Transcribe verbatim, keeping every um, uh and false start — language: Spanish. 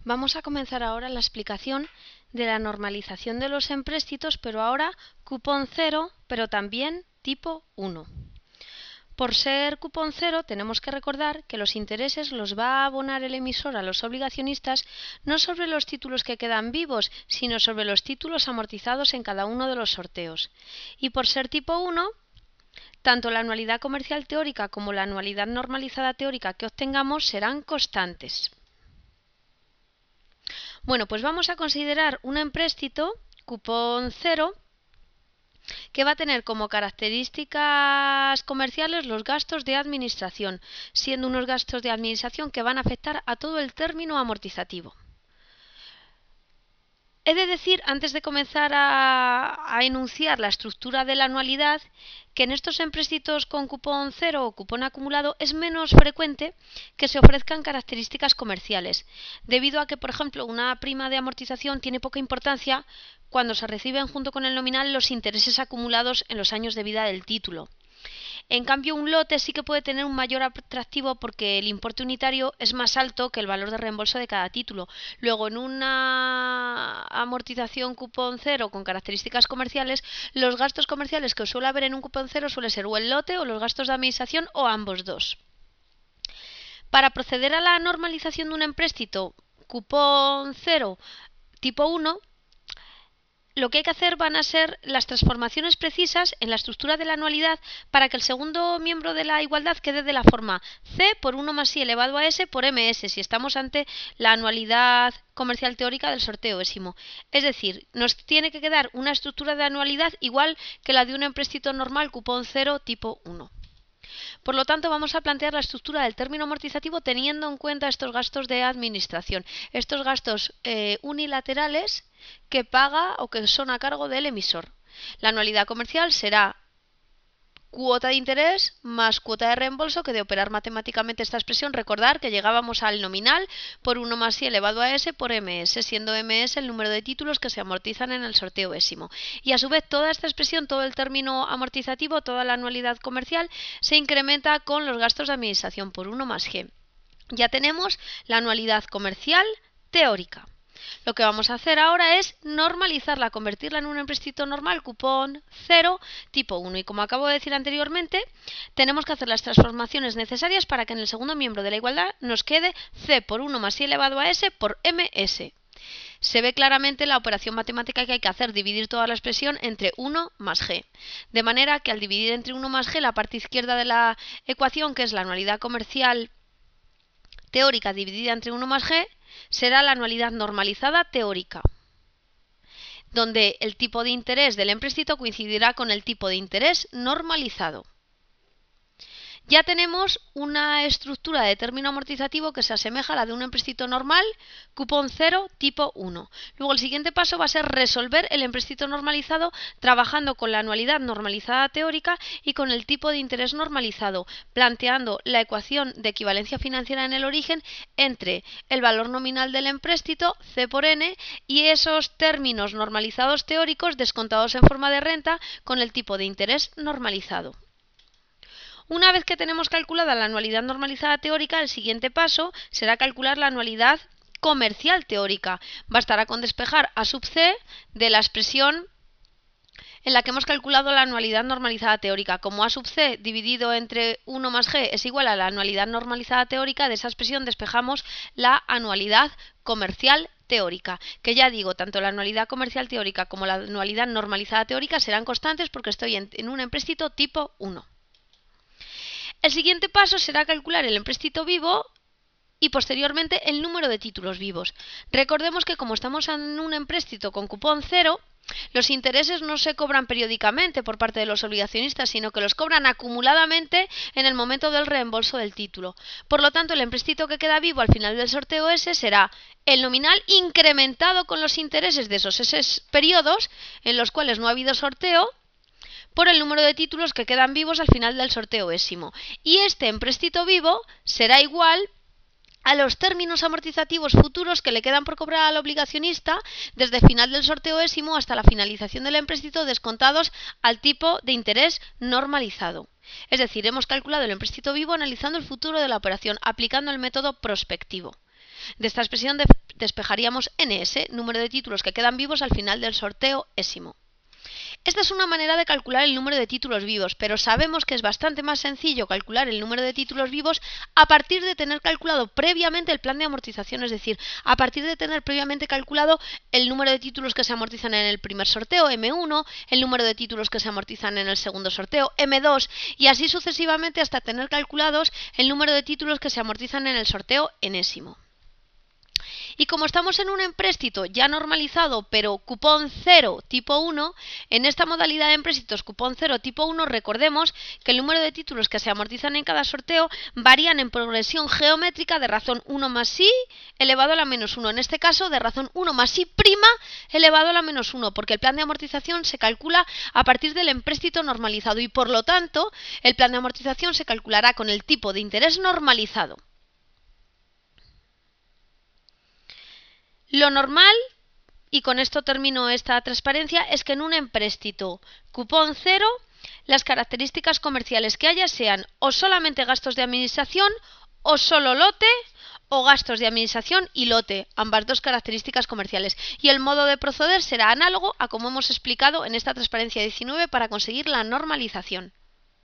Vamos a comenzar ahora la explicación de la normalización de los empréstitos, pero ahora cupón cero, pero también tipo uno. Por ser cupón cero, tenemos que recordar que los intereses los va a abonar el emisor a los obligacionistas no sobre los títulos que quedan vivos, sino sobre los títulos amortizados en cada uno de los sorteos. Y por ser tipo uno, tanto la anualidad comercial teórica como la anualidad normalizada teórica que obtengamos serán constantes. Bueno, pues vamos a considerar un empréstito cupón cero que va a tener como características comerciales los gastos de administración, siendo unos gastos de administración que van a afectar a todo el término amortizativo. He de decir, antes de comenzar a, a enunciar la estructura de la anualidad, que en estos empréstitos con cupón cero o cupón acumulado es menos frecuente que se ofrezcan características comerciales, debido a que, por ejemplo, una prima de amortización tiene poca importancia cuando se reciben junto con el nominal los intereses acumulados en los años de vida del título. En cambio, un lote sí que puede tener un mayor atractivo porque el importe unitario es más alto que el valor de reembolso de cada título. Luego, en una amortización cupón cero con características comerciales, los gastos comerciales que suele haber en un cupón cero suele ser o el lote o los gastos de administración o ambos dos. Para proceder a la normalización de un empréstito cupón cero tipo uno, lo que hay que hacer van a ser las transformaciones precisas en la estructura de la anualidad para que el segundo miembro de la igualdad quede de la forma C por uno más I elevado a S por M S, si estamos ante la anualidad comercial teórica del sorteo ésimo. Es decir, nos tiene que quedar una estructura de anualidad igual que la de un empréstito normal cupón cero tipo uno. Por lo tanto, vamos a plantear la estructura del término amortizativo teniendo en cuenta estos gastos de administración, estos gastos eh, unilaterales que paga o que son a cargo del emisor. La anualidad comercial será cuota de interés más cuota de reembolso, que de operar matemáticamente esta expresión, recordar que llegábamos al nominal por uno más I elevado a S por M S, siendo M S el número de títulos que se amortizan en el sorteo ésimo. Y a su vez toda esta expresión, todo el término amortizativo, toda la anualidad comercial, se incrementa con los gastos de administración por uno más G. Ya tenemos la anualidad comercial teórica. Lo que vamos a hacer ahora es normalizarla, convertirla en un empréstito normal cupón cero tipo uno. Y como acabo de decir anteriormente, tenemos que hacer las transformaciones necesarias para que en el segundo miembro de la igualdad nos quede C por uno más I elevado a S por M S. Se ve claramente la operación matemática que hay que hacer, dividir toda la expresión entre uno más G. De manera que al dividir entre uno más G, la parte izquierda de la ecuación, que es la anualidad comercial teórica dividida entre uno más G, será la anualidad normalizada teórica, donde el tipo de interés del empréstito coincidirá con el tipo de interés normalizado. Ya tenemos una estructura de término amortizativo que se asemeja a la de un empréstito normal, cupón cero tipo uno. Luego el siguiente paso va a ser resolver el empréstito normalizado trabajando con la anualidad normalizada teórica y con el tipo de interés normalizado, planteando la ecuación de equivalencia financiera en el origen entre el valor nominal del empréstito, C por N, y esos términos normalizados teóricos descontados en forma de renta con el tipo de interés normalizado. Una vez que tenemos calculada la anualidad normalizada teórica, el siguiente paso será calcular la anualidad comercial teórica. Bastará con despejar A sub C de la expresión en la que hemos calculado la anualidad normalizada teórica. Como A sub C dividido entre uno más G es igual a la anualidad normalizada teórica, de esa expresión despejamos la anualidad comercial teórica, que ya digo, tanto la anualidad comercial teórica como la anualidad normalizada teórica serán constantes porque estoy en, en un empréstito tipo uno. El siguiente paso será calcular el empréstito vivo y posteriormente el número de títulos vivos. Recordemos que como estamos en un empréstito con cupón cero, los intereses no se cobran periódicamente por parte de los obligacionistas, sino que los cobran acumuladamente en el momento del reembolso del título. Por lo tanto, el empréstito que queda vivo al final del sorteo S será el nominal incrementado con los intereses de esos S periodos en los cuales no ha habido sorteo, por el número de títulos que quedan vivos al final del sorteo ésimo. Y este empréstito vivo será igual a los términos amortizativos futuros que le quedan por cobrar al obligacionista desde el final del sorteo ésimo hasta la finalización del empréstito, descontados al tipo de interés normalizado. Es decir, hemos calculado el empréstito vivo analizando el futuro de la operación, aplicando el método prospectivo. De esta expresión de despejaríamos N S, número de títulos que quedan vivos al final del sorteo ésimo. Esta es una manera de calcular el número de títulos vivos, pero sabemos que es bastante más sencillo calcular el número de títulos vivos a partir de tener calculado previamente el plan de amortización, es decir, a partir de tener previamente calculado el número de títulos que se amortizan en el primer sorteo, eme uno, el número de títulos que se amortizan en el segundo sorteo, eme dos, y así sucesivamente hasta tener calculados el número de títulos que se amortizan en el sorteo enésimo. Y como estamos en un empréstito ya normalizado, pero cupón cero tipo uno, en esta modalidad de empréstitos cupón cero tipo uno, recordemos que el número de títulos que se amortizan en cada sorteo varían en progresión geométrica de razón uno más i elevado a la menos uno. En este caso, de razón uno más i' elevado a la menos uno, porque el plan de amortización se calcula a partir del empréstito normalizado y, por lo tanto, el plan de amortización se calculará con el tipo de interés normalizado. Lo normal, y con esto termino esta transparencia, es que en un empréstito cupón cero las características comerciales que haya sean o solamente gastos de administración o solo lote o gastos de administración y lote, ambas dos características comerciales. Y el modo de proceder será análogo a como hemos explicado en esta transparencia diecinueve para conseguir la normalización.